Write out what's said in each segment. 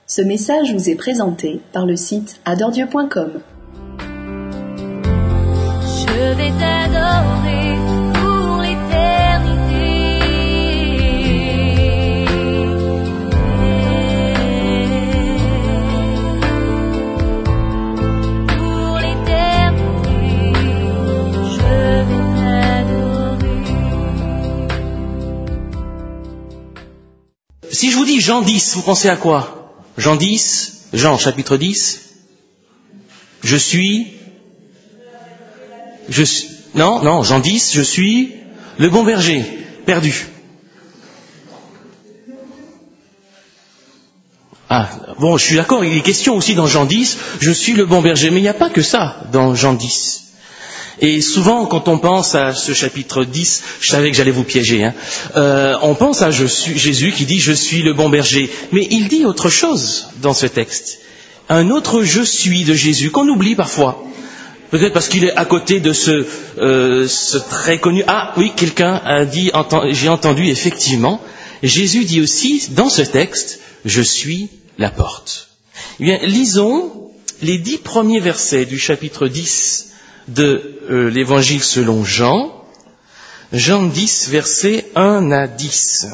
Ce message vous est présenté par le site adordieu.com. Je vais t'adorer pour l'éternité. Pour l'éternité, je vais t'adorer. Si je vous dis Jean 10, vous pensez à quoi ? Jean 10, Jean chapitre 10, je suis, Jean 10, je suis le bon berger, perdu. Ah, bon, je suis d'accord, il est question aussi dans Jean 10, je suis le bon berger, mais il n'y a pas que ça dans Jean 10. Et souvent, quand on pense à ce chapitre 10, je savais que j'allais vous piéger, on pense à Jésus qui dit « Je suis le bon berger ». Mais il dit autre chose dans ce texte. Un autre « je suis » de Jésus qu'on oublie parfois. Peut-être parce qu'il est à côté de ce très connu... Ah oui, quelqu'un a dit, j'ai entendu effectivement, Jésus dit aussi dans ce texte « Je suis la porte ». Eh bien, lisons les 10 premiers versets du chapitre 10 de l'évangile selon Jean, Jean 10, versets 1 à 10.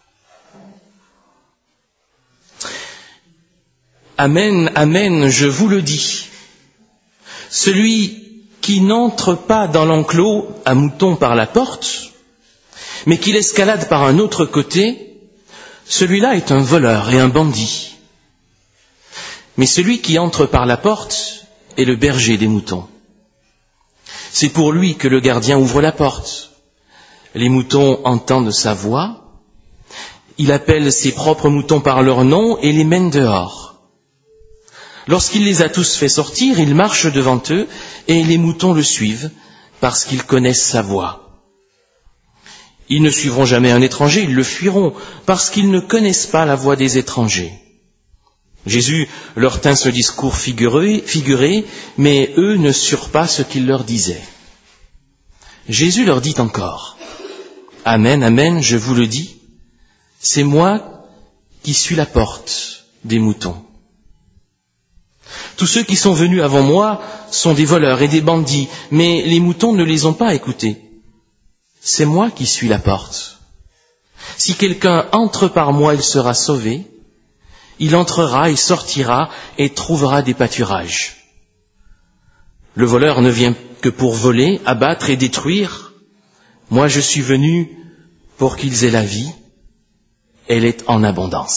Amen, amen, je vous le dis. Celui qui n'entre pas dans l'enclos à moutons par la porte, mais qui l'escalade par un autre côté, celui-là est un voleur et un bandit. Mais celui qui entre par la porte est le berger des moutons. C'est pour lui que le gardien ouvre la porte. Les moutons entendent sa voix. Il appelle ses propres moutons par leur nom et les mène dehors. Lorsqu'il les a tous fait sortir, il marche devant eux et les moutons le suivent parce qu'ils connaissent sa voix. Ils ne suivront jamais un étranger, ils le fuiront parce qu'ils ne connaissent pas la voix des étrangers. Jésus leur tint ce discours figuré, mais eux ne surent pas ce qu'il leur disait. Jésus leur dit encore, « Amen, amen, je vous le dis, c'est moi qui suis la porte des moutons. Tous ceux qui sont venus avant moi sont des voleurs et des bandits, mais les moutons ne les ont pas écoutés. C'est moi qui suis la porte. Si quelqu'un entre par moi, il sera sauvé. Il entrera et sortira et trouvera des pâturages. Le voleur ne vient que pour voler, abattre et détruire. Moi, je suis venu pour qu'ils aient la vie. Elle est en abondance. »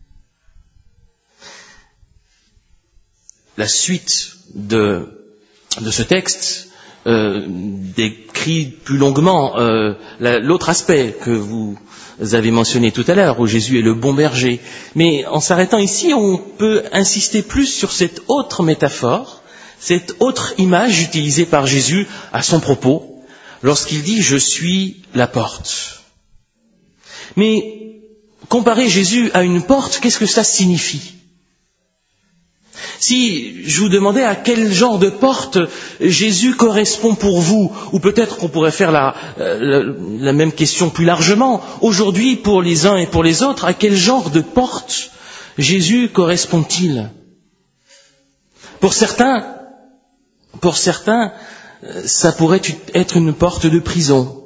La suite de ce texte décrit plus longuement l'autre aspect que vous avez mentionné tout à l'heure, où Jésus est le bon berger. Mais en s'arrêtant ici, on peut insister plus sur cette autre métaphore, cette autre image utilisée par Jésus à son propos, lorsqu'il dit « Je suis la porte ». Mais comparer Jésus à une porte, qu'est-ce que ça signifie ? Si je vous demandais à quel genre de porte Jésus correspond pour vous, ou peut-être qu'on pourrait faire la même question plus largement, aujourd'hui pour les uns et pour les autres, à quel genre de porte Jésus correspond-il ? Pour certains, ça pourrait être une porte de prison,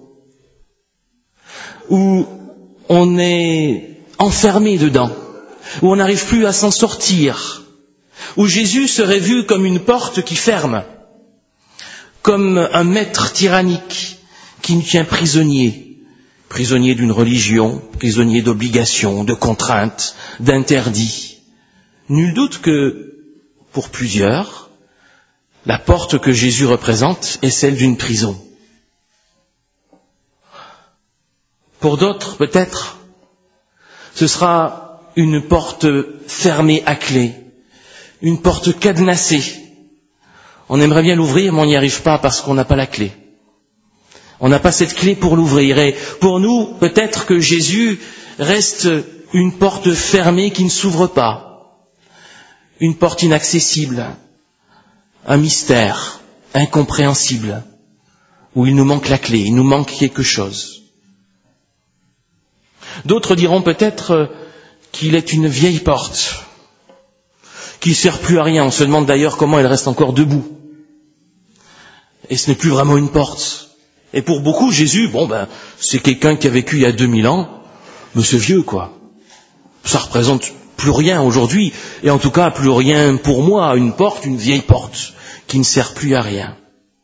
où on est enfermé dedans, où on n'arrive plus à s'en sortir, où Jésus serait vu comme une porte qui ferme, comme un maître tyrannique qui nous tient prisonnier d'une religion, prisonnier d'obligations, de contraintes, d'interdits. Nul doute que, pour plusieurs, la porte que Jésus représente est celle d'une prison. Pour d'autres, peut-être, ce sera une porte fermée à clé, une porte cadenassée. On aimerait bien l'ouvrir, mais on n'y arrive pas parce qu'on n'a pas la clé. On n'a pas cette clé pour l'ouvrir. Et pour nous, peut-être que Jésus reste une porte fermée qui ne s'ouvre pas, une porte inaccessible, un mystère incompréhensible, où il nous manque la clé, il nous manque quelque chose. D'autres diront peut-être qu'il est une vieille porte, qui ne sert plus à rien. On se demande d'ailleurs comment elle reste encore debout. Et ce n'est plus vraiment une porte. Et pour beaucoup, Jésus, c'est quelqu'un qui a vécu il y a 2000 ans, mais c'est vieux, quoi. Ça représente plus rien aujourd'hui, et en tout cas plus rien pour moi, une porte, une vieille porte, qui ne sert plus à rien.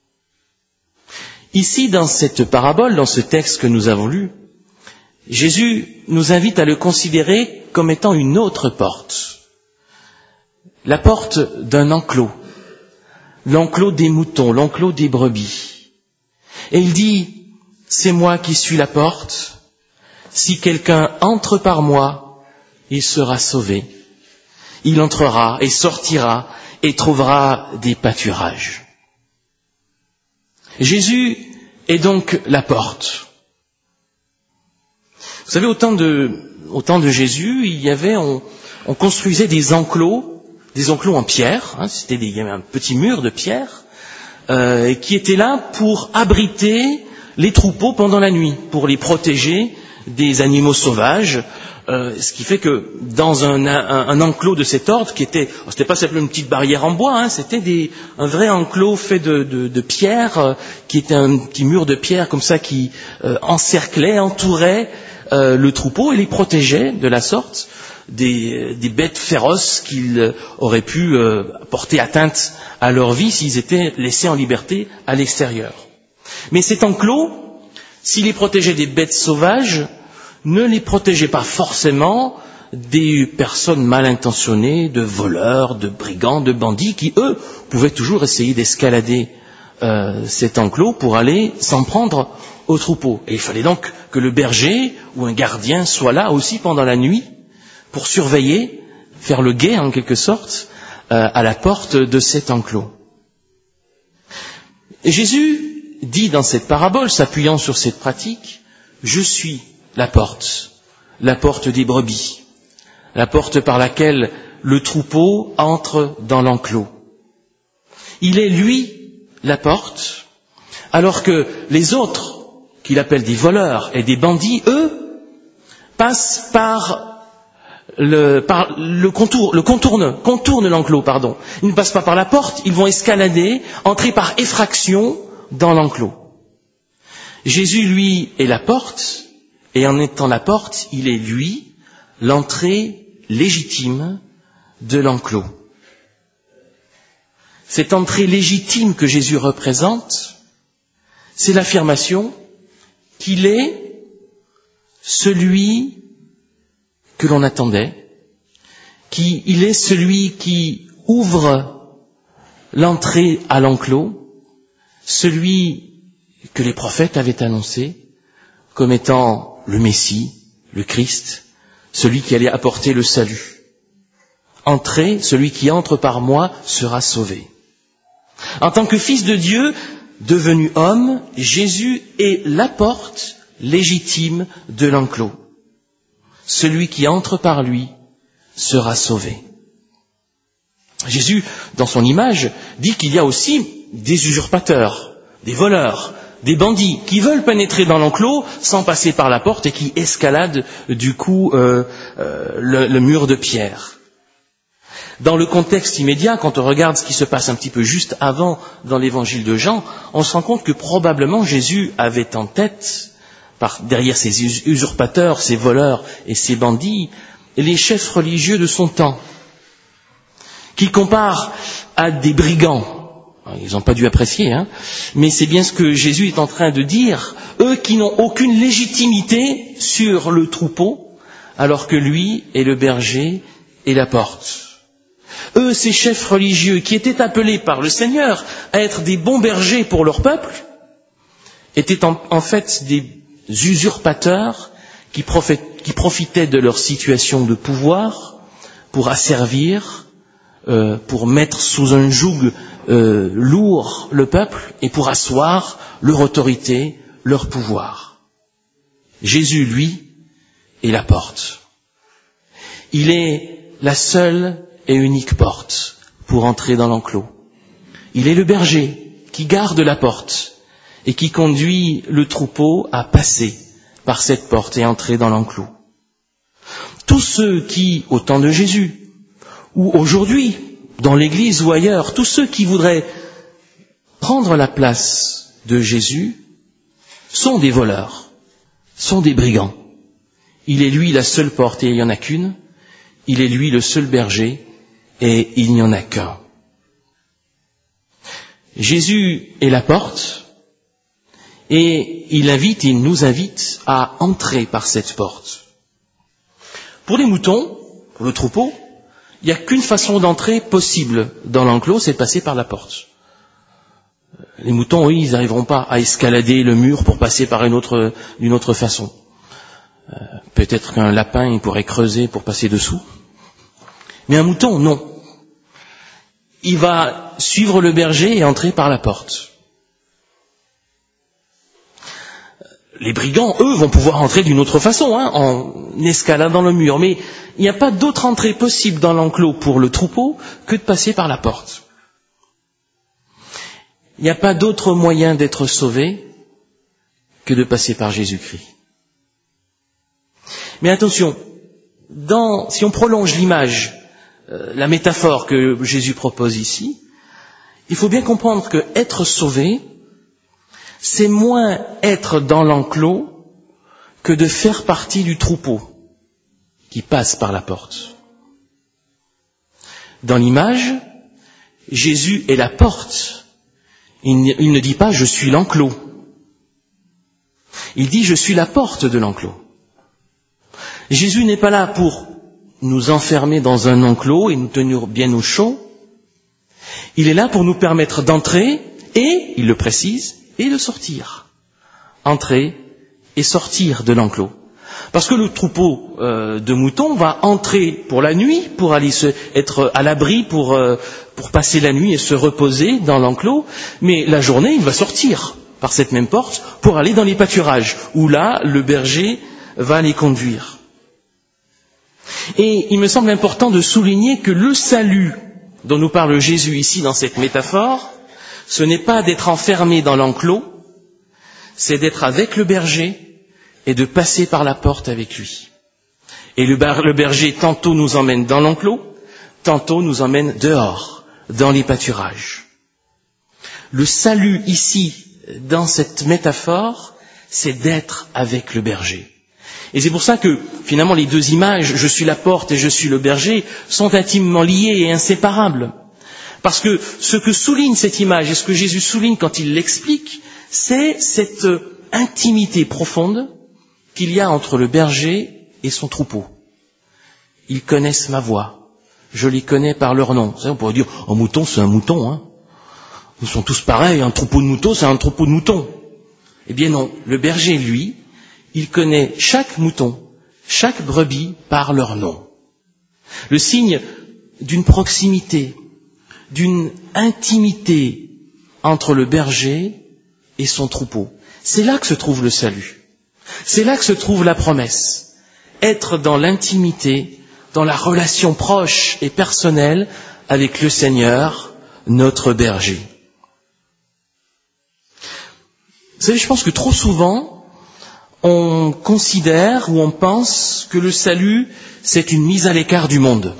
Ici, dans cette parabole, dans ce texte que nous avons lu, Jésus nous invite à le considérer comme étant une autre porte. La porte d'un enclos. L'enclos des moutons, l'enclos des brebis. Et il dit, c'est moi qui suis la porte. Si quelqu'un entre par moi, il sera sauvé. Il entrera et sortira et trouvera des pâturages. Jésus est donc la porte. Vous savez, au temps de Jésus, on construisait des enclos en pierre, il y avait un petit mur de pierre, qui était là pour abriter les troupeaux pendant la nuit, pour les protéger des animaux sauvages, ce qui fait que dans un enclos de cet ordre, c'était pas simplement une petite barrière en bois, c'était un vrai enclos fait de pierre, qui était un petit mur de pierre comme ça qui encerclait, entourait le troupeau et les protégeait de la sorte des bêtes féroces qui auraient pu porter atteinte à leur vie s'ils étaient laissés en liberté à l'extérieur. Mais cet enclos, s'il les protégeait des bêtes sauvages, ne les protégeait pas forcément des personnes mal intentionnées, de voleurs, de brigands, de bandits, qui, eux, pouvaient toujours essayer d'escalader cet enclos pour aller s'en prendre au troupeau. Et il fallait donc que le berger ou un gardien soit là aussi pendant la nuit pour surveiller, faire le guet en quelque sorte, à la porte de cet enclos. Et Jésus dit dans cette parabole, s'appuyant sur cette pratique, « Je suis la porte des brebis, la porte par laquelle le troupeau entre dans l'enclos. Il est, lui, la porte, alors que les autres, qu'il appelle des voleurs et des bandits, eux, passent contournent l'enclos, pardon. Ils ne passent pas par la porte, ils vont escalader, entrer par effraction dans l'enclos. Jésus, lui, est la porte, et en étant la porte, il est, lui, l'entrée légitime de l'enclos. Cette entrée légitime que Jésus représente, c'est l'affirmation qu'il est celui que l'on attendait, qu'il est celui qui ouvre l'entrée à l'enclos, celui que les prophètes avaient annoncé comme étant le Messie, le Christ, celui qui allait apporter le salut. Entrez, celui qui entre par moi sera sauvé. En tant que Fils de Dieu, devenu homme, Jésus est la porte légitime de l'enclos. Celui qui entre par lui sera sauvé. Jésus, dans son image, dit qu'il y a aussi des usurpateurs, des voleurs, des bandits qui veulent pénétrer dans l'enclos sans passer par la porte et qui escaladent du coup le mur de pierre. Dans le contexte immédiat, quand on regarde ce qui se passe un petit peu juste avant dans l'évangile de Jean, on se rend compte que probablement Jésus avait en tête, derrière ces usurpateurs, ces voleurs et ces bandits, les chefs religieux de son temps, qu'il compare à des brigands. Ils n'ont pas dû apprécier, mais c'est bien ce que Jésus est en train de dire. Eux qui n'ont aucune légitimité sur le troupeau, alors que lui est le berger et la porte. Eux, ces chefs religieux qui étaient appelés par le Seigneur à être des bons bergers pour leur peuple, étaient en fait des usurpateurs qui profitaient de leur situation de pouvoir pour asservir, pour mettre sous un joug lourd le peuple et pour asseoir leur autorité, leur pouvoir. Jésus, lui, est la porte. Il est la seule et unique porte pour entrer dans l'enclos. Il est le berger qui garde la porte et qui conduit le troupeau à passer par cette porte et entrer dans l'enclos. Tous ceux qui, au temps de Jésus, Ou aujourd'hui, dans l'Église ou ailleurs, tous ceux qui voudraient prendre la place de Jésus sont des voleurs, sont des brigands. Il est lui la seule porte et il n'y en a qu'une. Il est lui le seul berger et il n'y en a qu'un. Jésus est la porte et il nous invite à entrer par cette porte. Pour les moutons, pour le troupeau, il n'y a qu'une façon d'entrer possible dans l'enclos, c'est de passer par la porte. Les moutons, oui, ils n'arriveront pas à escalader le mur pour passer par d'une autre façon. Peut-être qu'un lapin, il pourrait creuser pour passer dessous. Mais un mouton, non. Il va suivre le berger et entrer par la porte. Les brigands, eux, vont pouvoir entrer d'une autre façon, en escaladant le mur. Mais il n'y a pas d'autre entrée possible dans l'enclos pour le troupeau que de passer par la porte. Il n'y a pas d'autre moyen d'être sauvé que de passer par Jésus-Christ. Mais attention, si on prolonge l'image, la métaphore que Jésus propose ici, il faut bien comprendre que être sauvé, c'est moins être dans l'enclos que de faire partie du troupeau qui passe par la porte. Dans l'image, Jésus est la porte. Il ne dit pas « je suis l'enclos ». Il dit « je suis la porte de l'enclos ». Jésus n'est pas là pour nous enfermer dans un enclos et nous tenir bien au chaud. Il est là pour nous permettre d'entrer et, il le précise, et de sortir. Entrer et sortir de l'enclos. Parce que le troupeau de moutons va entrer pour la nuit, pour aller être à l'abri, pour passer la nuit et se reposer dans l'enclos, mais la journée, il va sortir par cette même porte pour aller dans les pâturages, où là, le berger va les conduire. Et il me semble important de souligner que le salut dont nous parle Jésus ici dans cette métaphore, ce n'est pas d'être enfermé dans l'enclos, c'est d'être avec le berger et de passer par la porte avec lui. Et le berger tantôt nous emmène dans l'enclos, tantôt nous emmène dehors, dans les pâturages. Le salut ici, dans cette métaphore, c'est d'être avec le berger. Et c'est pour ça que, finalement, les deux images, je suis la porte et je suis le berger, sont intimement liées et inséparables. Parce que ce que souligne cette image et ce que Jésus souligne quand il l'explique, c'est cette intimité profonde qu'il y a entre le berger et son troupeau. Ils connaissent ma voix. Je les connais par leur nom. On pourrait dire, un mouton, c'est un mouton. Ils sont tous pareils. Un troupeau de moutons, c'est un troupeau de moutons. Eh bien non, le berger, lui, il connaît chaque mouton, chaque brebis par leur nom. Le signe d'une proximité, d'une intimité entre le berger et son troupeau. C'est là que se trouve le salut. C'est là que se trouve la promesse. Être dans l'intimité, dans la relation proche et personnelle avec le Seigneur, notre berger. Vous savez, je pense que trop souvent, on considère ou on pense que le salut, c'est une mise à l'écart du monde.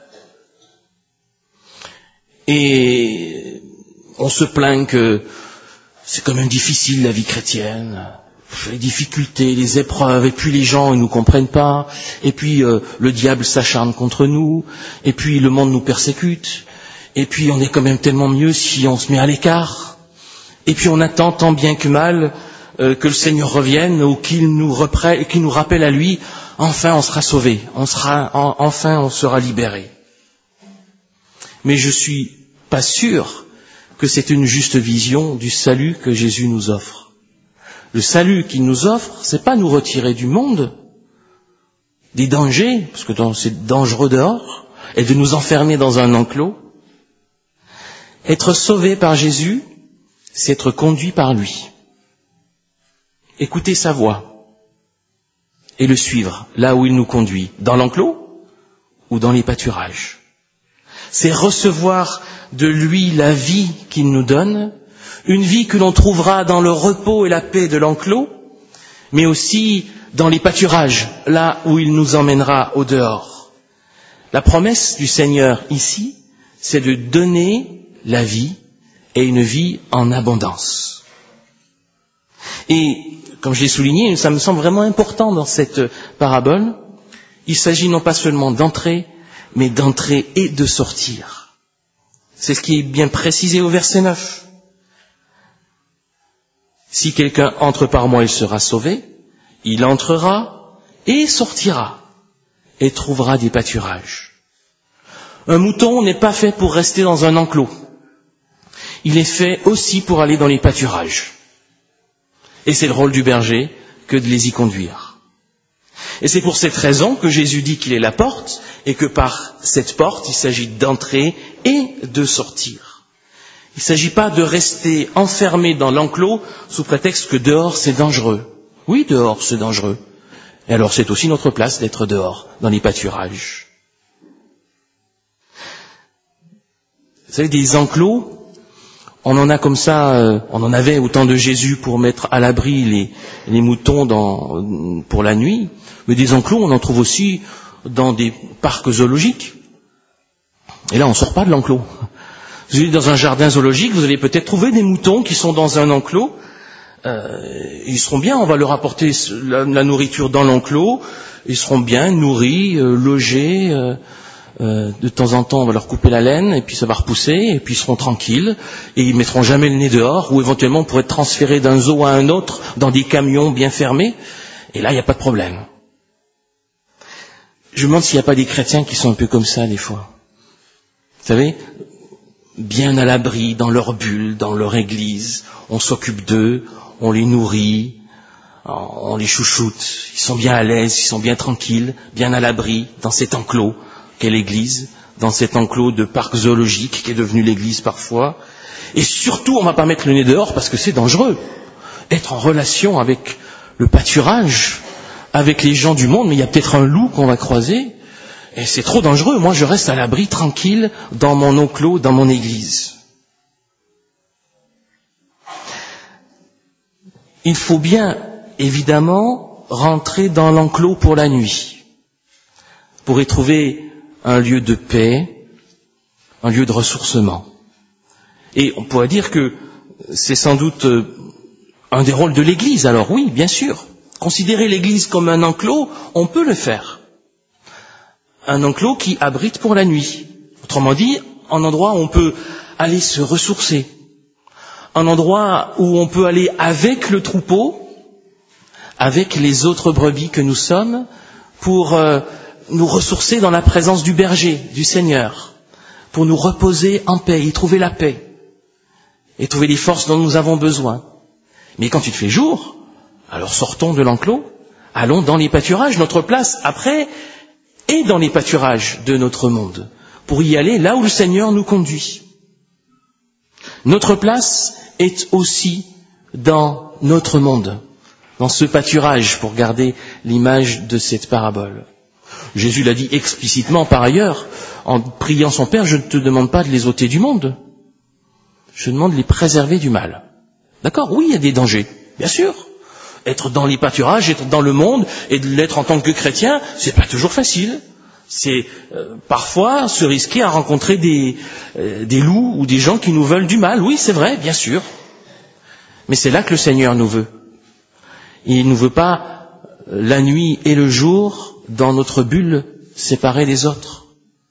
Et on se plaint que c'est quand même difficile la vie chrétienne, les difficultés, les épreuves, et puis les gens ils nous comprennent pas, et puis le diable s'acharne contre nous, et puis le monde nous persécute, et puis on est quand même tellement mieux si on se met à l'écart, et puis on attend tant bien que mal que le Seigneur revienne ou qu'il nous rappelle à lui, enfin on sera sauvé, enfin on sera libéré. Mais je suis pas sûr que c'est une juste vision du salut que Jésus nous offre. Le salut qu'il nous offre, c'est pas nous retirer du monde, des dangers, parce que c'est dangereux dehors, et de nous enfermer dans un enclos. Être sauvé par Jésus, c'est être conduit par lui. Écouter sa voix et le suivre là où il nous conduit, dans l'enclos ou dans les pâturages. C'est recevoir de lui la vie qu'il nous donne, une vie que l'on trouvera dans le repos et la paix de l'enclos, mais aussi dans les pâturages, là où il nous emmènera au dehors. La promesse du Seigneur ici, c'est de donner la vie et une vie en abondance. Et, comme je l'ai souligné, ça me semble vraiment important dans cette parabole, il s'agit non pas seulement d'entrer, mais d'entrer et de sortir. C'est ce qui est bien précisé au verset 9. Si quelqu'un entre par moi, il sera sauvé, il entrera et sortira et trouvera des pâturages. Un mouton n'est pas fait pour rester dans un enclos. Il est fait aussi pour aller dans les pâturages. Et c'est le rôle du berger que de les y conduire. Et c'est pour cette raison que Jésus dit qu'il est la porte et que par cette porte, il s'agit d'entrer et de sortir. Il ne s'agit pas de rester enfermé dans l'enclos sous prétexte que dehors c'est dangereux. Oui, dehors c'est dangereux. Et alors c'est aussi notre place d'être dehors, dans les pâturages. Vous savez, des enclos, on en a comme ça, on en avait au temps de Jésus pour mettre à l'abri les moutons pour la nuit, mais des enclos, on en trouve aussi dans des parcs zoologiques. Et là, on ne sort pas de l'enclos. Vous allez dans un jardin zoologique, vous allez peut-être trouver des moutons qui sont dans un enclos. Ils seront bien, on va leur apporter la nourriture dans l'enclos, ils seront bien nourris, logés. De temps en temps, on va leur couper la laine, et puis ça va repousser, et puis ils seront tranquilles, et ils mettront jamais le nez dehors, ou éventuellement on pourrait être transférés d'un zoo à un autre, dans des camions bien fermés, et là, il n'y a pas de problème. Je me demande s'il n'y a pas des chrétiens qui sont un peu comme ça, des fois. Vous savez, bien à l'abri, dans leur bulle, dans leur église, on s'occupe d'eux, on les nourrit, on les chouchoute, ils sont bien à l'aise, ils sont bien tranquilles, bien à l'abri, dans cet enclos, qu'est l'église, dans cet enclos de parc zoologique qui est devenu l'église parfois. Et surtout, on ne va pas mettre le nez dehors parce que c'est dangereux. Être en relation avec le pâturage, avec les gens du monde, mais il y a peut-être un loup qu'on va croiser, et c'est trop dangereux. Moi, je reste à l'abri, tranquille, dans mon enclos, dans mon église. Il faut bien, évidemment, rentrer dans l'enclos pour la nuit, pour y trouver un lieu de paix, un lieu de ressourcement. Et on pourrait dire que c'est sans doute un des rôles de l'Église. Alors oui, bien sûr, considérer l'Église comme un enclos, on peut le faire. Un enclos qui abrite pour la nuit. Autrement dit, un endroit où on peut aller se ressourcer. Un endroit où on peut aller avec le troupeau, avec les autres brebis que nous sommes, pour nous ressourcer dans la présence du berger, du Seigneur, pour nous reposer en paix, y trouver la paix, et trouver les forces dont nous avons besoin. Mais quand il fait jour, alors sortons de l'enclos, allons dans les pâturages. Notre place, après, est dans les pâturages de notre monde, pour y aller là où le Seigneur nous conduit. Notre place est aussi dans notre monde, dans ce pâturage, pour garder l'image de cette parabole. Jésus l'a dit explicitement par ailleurs, en priant son Père, je ne te demande pas de les ôter du monde, je demande de les préserver du mal. D'accord, oui, il y a des dangers, bien sûr. Être dans les pâturages, être dans le monde, et de l'être en tant que chrétien, c'est pas toujours facile. C'est parfois se risquer à rencontrer des loups ou des gens qui nous veulent du mal. Oui, c'est vrai, bien sûr. Mais c'est là que le Seigneur nous veut. Il ne nous veut pas la nuit et le jour dans notre bulle séparée des autres.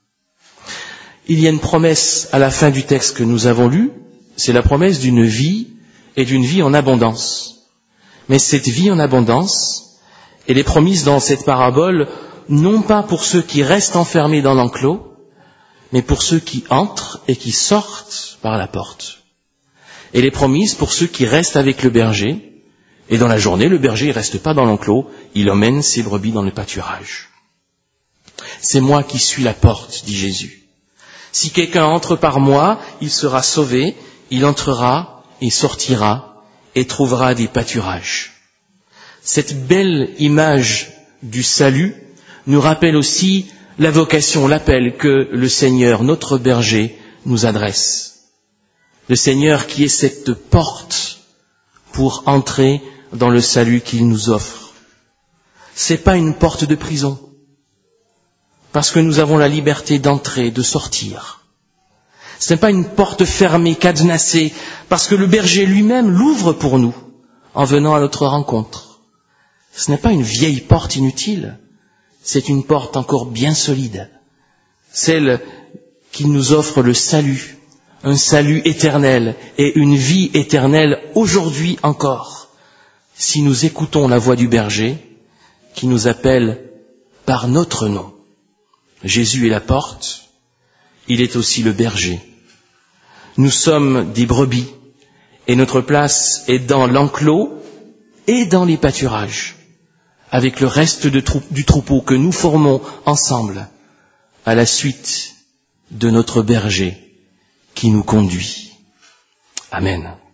Il y a une promesse à la fin du texte que nous avons lu, c'est la promesse d'une vie et d'une vie en abondance. Mais cette vie en abondance, elle est promise dans cette parabole non pas pour ceux qui restent enfermés dans l'enclos, mais pour ceux qui entrent et qui sortent par la porte. Elle est promise pour ceux qui restent avec le berger, et dans la journée, le berger ne reste pas dans l'enclos, il emmène ses brebis dans le pâturage. C'est moi qui suis la porte, dit Jésus. Si quelqu'un entre par moi, il sera sauvé, il entrera et sortira et trouvera des pâturages. Cette belle image du salut nous rappelle aussi la vocation, l'appel que le Seigneur, notre berger, nous adresse. Le Seigneur qui est cette porte pour entrer dans le salut qu'il nous offre. C'est pas une porte de prison. parce que nous avons la liberté d'entrer, de sortir. Ce n'est pas une porte fermée, cadenassée, parce que le berger lui-même l'ouvre pour nous en venant à notre rencontre. Ce n'est pas une vieille porte inutile, c'est une porte encore bien solide, celle qui nous offre le salut, un salut éternel et une vie éternelle aujourd'hui encore, si nous écoutons la voix du berger qui nous appelle par notre nom. Jésus est la porte, il est aussi le berger. Nous sommes des brebis et notre place est dans l'enclos et dans les pâturages, avec le reste du troupeau que nous formons ensemble à la suite de notre berger qui nous conduit. Amen.